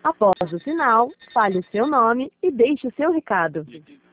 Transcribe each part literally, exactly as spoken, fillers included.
Após o sinal, fale o seu nome e deixe o seu recado.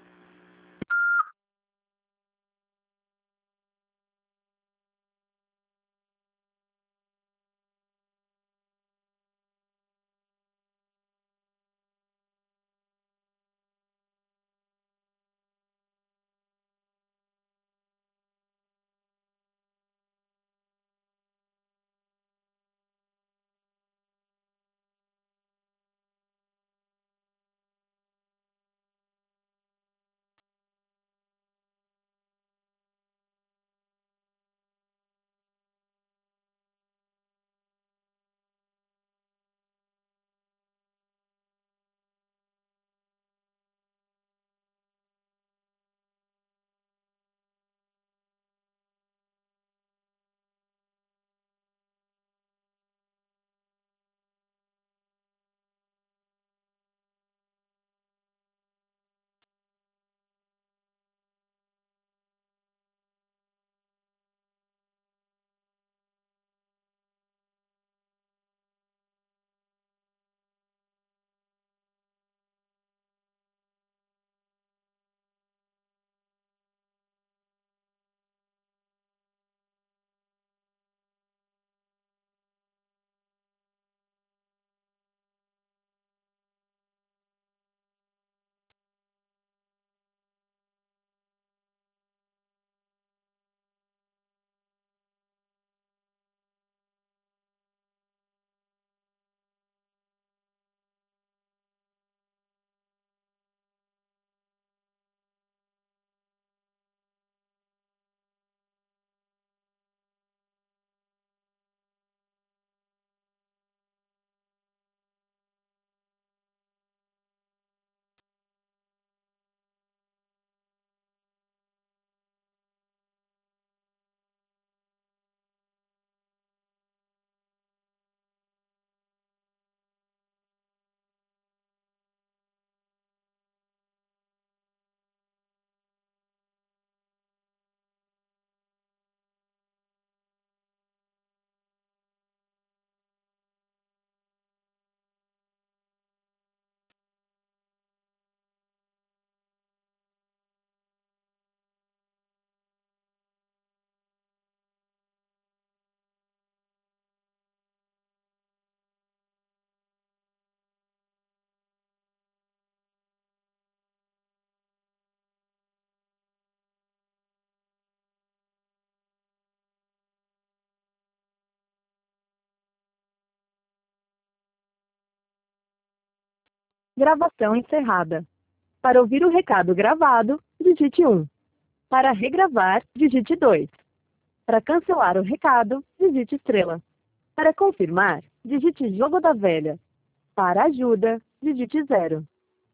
Gravação encerrada. Para ouvir o recado gravado, digite um. Para regravar, digite dois. Para cancelar o recado, digite estrela. Para confirmar, digite jogo da velha. Para ajuda, digite zero.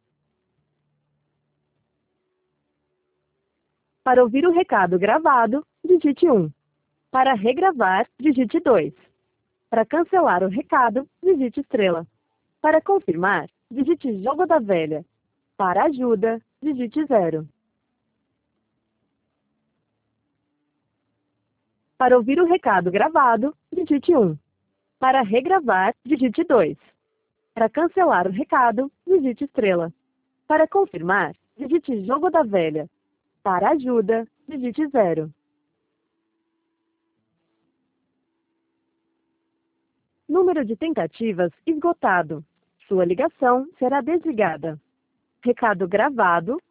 Para ouvir o recado gravado, digite um. Para regravar, digite dois. Para cancelar o recado, digite estrela. Para confirmar, digite jogo da velha. Para ajuda, digite zero. Para ouvir o recado gravado, digite um. Para regravar, digite dois. Para cancelar o recado, digite estrela. Para confirmar, digite jogo da velha. Para ajuda, digite zero. Número de tentativas esgotado. Sua ligação será desligada. Recado gravado